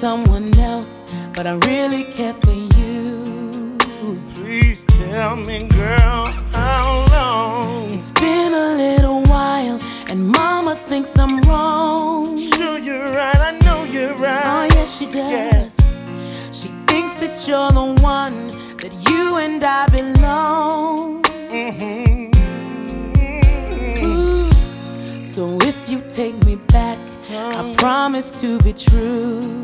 someone else, but I really care for you. Please tell me, girl, how long? It's been a little while, and mama thinks I'm wrong. Sure you're right, I know you're right. Oh yes, she does. Yes. She thinks that you're the one, that you and I belong. Ooh. So if you take me back, I promise to be true.